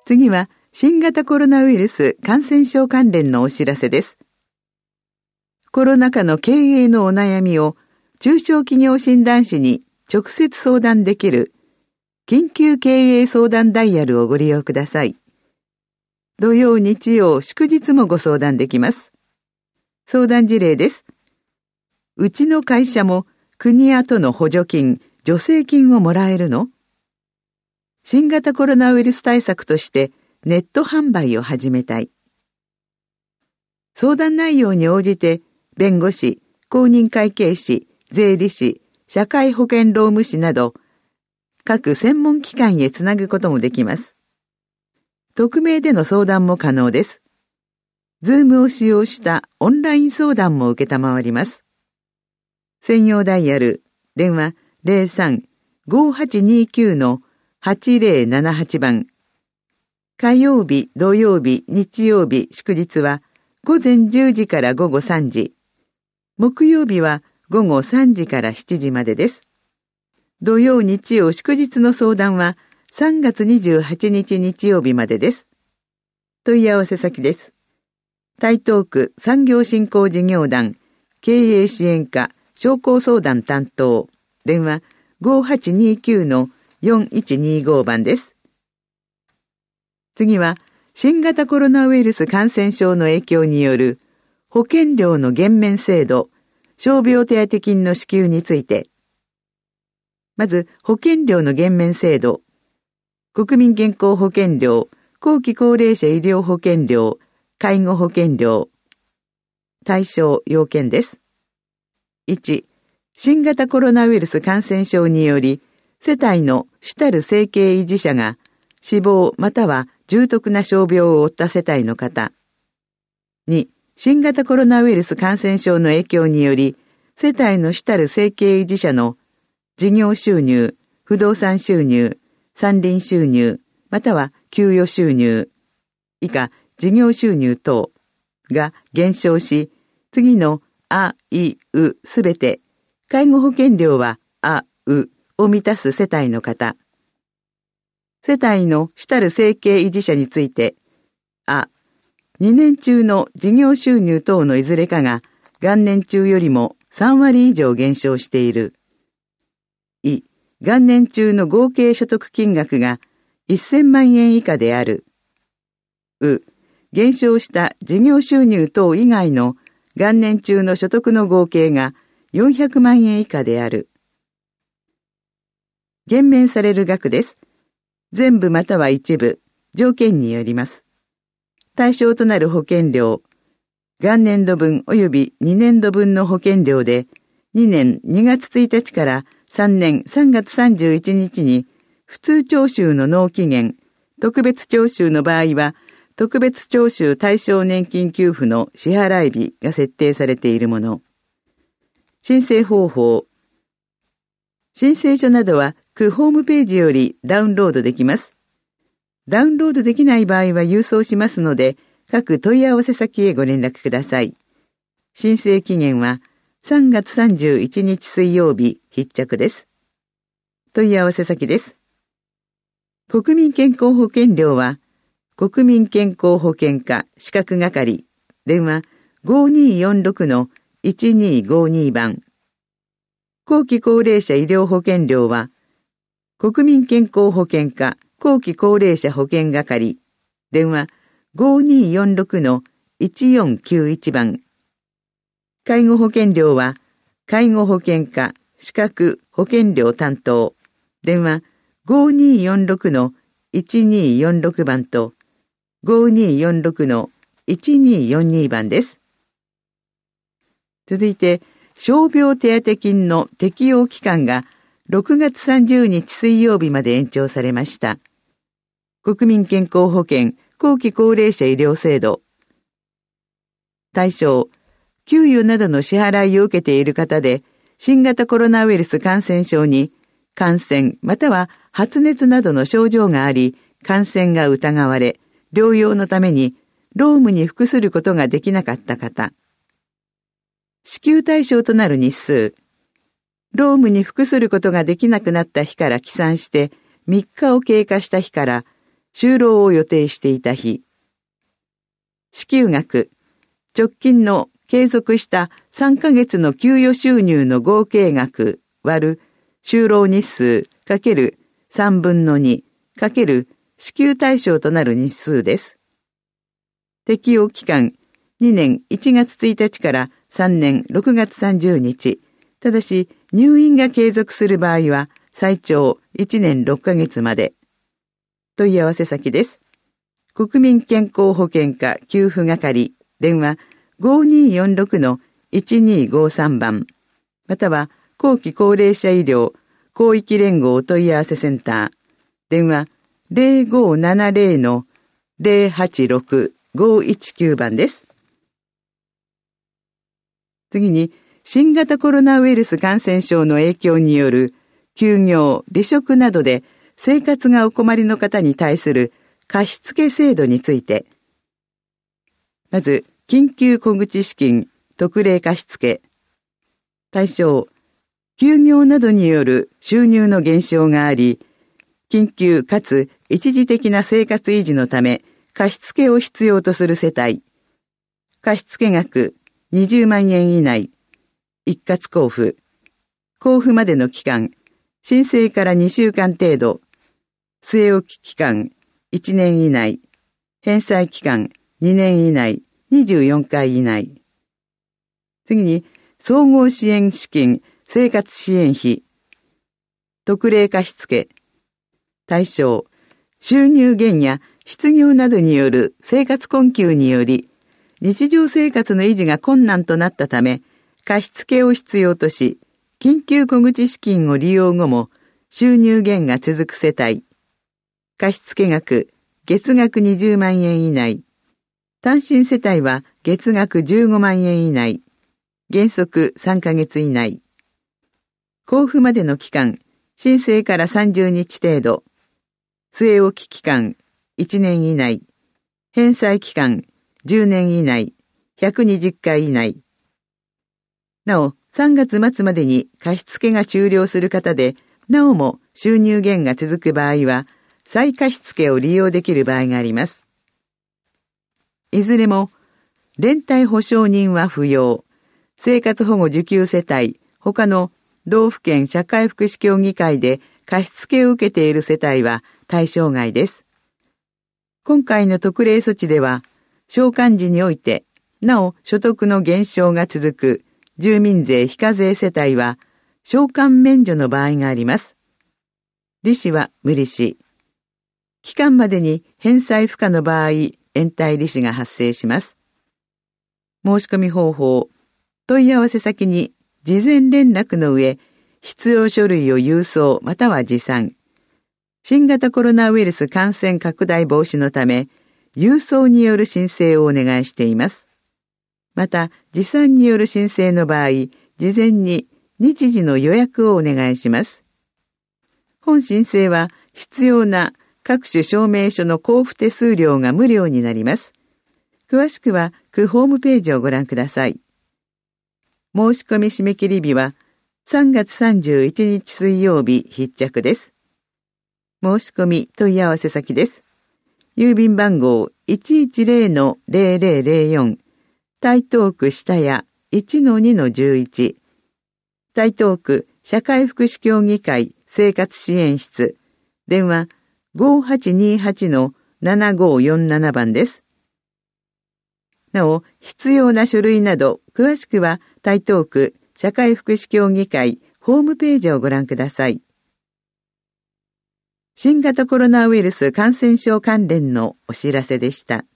次は新型コロナウイルス感染症関連のお知らせです。コロナ禍の経営のお悩みを中小企業診断士に直接相談できる緊急経営相談ダイヤルをご利用ください。土曜、日曜、祝日もご相談できます。相談事例です。うちの会社も国や都の補助金、助成金をもらえるの？新型コロナウイルス対策としてネット販売を始めたい。相談内容に応じて弁護士、公認会計士、税理士、社会保険労務士など各専門機関へつなぐこともできます。匿名での相談も可能です。Zoom を使用したオンライン相談も承ります。専用ダイヤル、電話 03-5829-8078 番。火曜日、土曜日、日曜日、祝日は午前10時から午後3時。木曜日は午後3時から7時までです。土曜、日曜、祝日の相談は3月28日日曜日までです。問い合わせ先です。台東区産業振興事業団経営支援課商工相談担当電話 5829-4125 番です。次は新型コロナウイルス感染症の影響による保険料の減免制度、傷病手当金の支給について。まず保険料の減免制度、国民健康保険料、後期高齢者医療保険料、介護保険料。対象要件です。1、新型コロナウイルス感染症により、世帯の主たる生計維持者が死亡または重篤な傷病を負った世帯の方。2、新型コロナウイルス感染症の影響により、世帯の主たる生計維持者の事業収入、不動産収入、山林収入、または給与収入、以下事業収入等が減少し、次のあ、い、うすべて、介護保険料はあ、うを満たす世帯の方。世帯の主たる生計維持者について、あ、2年中の事業収入等のいずれかが元年中よりも3割以上減少している。い、元年中の合計所得金額が1000万円以下である。う、減少した事業収入等以外の元年中の所得の合計が400万円以下である。減免される額です。全部または一部、条件によります。対象となる保険料、元年度分及び2年度分の保険料で、2年2月1日から3年3月31日に、普通徴収の納期限、特別徴収の場合は、特別徴収対象年金給付の支払い日が設定されているもの。申請方法。申請書などは区ホームページよりダウンロードできます。ダウンロードできない場合は郵送しますので、各問い合わせ先へご連絡ください。申請期限は3月31日水曜日必着です。問い合わせ先です。国民健康保険料は、国民健康保険課資格係、電話 5246-1252 番。後期高齢者医療保険料は、国民健康保険課後期高齢者保険係、電話 5246-1491 番。介護保険料は、介護保険課資格保険料担当、電話 5246-1246 番と、5246-1242 番です。続いて、傷病手当金の適用期間が6月30日水曜日まで延長されました。国民健康保険後期高齢者医療制度。対象、給与などの支払いを受けている方で、新型コロナウイルス感染症に感染または発熱などの症状があり、感染が疑われ、療養のために労務に服することができなかった方。支給対象となる日数。労務に服することができなくなった日から起算して3日を経過した日から就労を予定していた日。支給額、直近の継続した3ヶ月の給与収入の合計額割る就労日数×3分の2×支給対象となる日数です。適用期間、2年1月1日から3年6月30日。ただし、入院が継続する場合は、最長1年6ヶ月まで。問い合わせ先です。国民健康保険課給付係、電話5246-1253番、または、後期高齢者医療広域連合お問い合わせセンター、電話0570-086-519番です。次に、新型コロナウイルス感染症の影響による休業、離職などで生活がお困りの方に対する貸付制度について、まず、緊急小口資金特例貸付。対象、休業などによる収入の減少があり、緊急かつ一時的な生活維持のため貸付を必要とする世帯。貸付額20万円以内。一括交付。交付までの期間、申請から2週間程度。据え置き期間、1年以内。返済期間、2年以内。24回以内。次に、総合支援資金、生活支援費。特例貸付。対象、収入減や失業などによる生活困窮により、日常生活の維持が困難となったため、貸付を必要とし、緊急小口資金を利用後も収入減が続く世帯。貸付額、月額20万円以内。単身世帯は月額15万円以内。原則3ヶ月以内。交付までの期間、申請から30日程度。据え置き期間、1年以内。返済期間、10年以内。120回以内。なお、3月末までに貸付が終了する方で、なおも収入減が続く場合は、再貸付を利用できる場合があります。いずれも、連帯保証人は不要。生活保護受給世帯、他の道府県社会福祉協議会で貸付を受けている世帯は対象外です。今回の特例措置では、償還時において、なお所得の減少が続く住民税非課税世帯は、償還免除の場合があります。利子は無利子。期間までに返済不可の場合、延滞利子が発生します。申し込み方法、問い合わせ先に事前連絡の上、必要書類を郵送または持参。新型コロナウイルス感染拡大防止のため、郵送による申請をお願いしています。また、持参による申請の場合、事前に日時の予約をお願いします。本申請は必要な各種証明書の交付手数料が無料になります。詳しくは区ホームページをご覧ください。申し込み締め切り日は3月31日水曜日必着です。申し込み問い合わせ先です。郵便番号 110-0004 台東区下谷 1-2-11 台東区社会福祉協議会生活支援室電話 5828-7547 番です。なお、必要な書類など詳しくは台東区社会福祉協議会ホームページをご覧ください。新型コロナウイルス感染症関連のお知らせでした。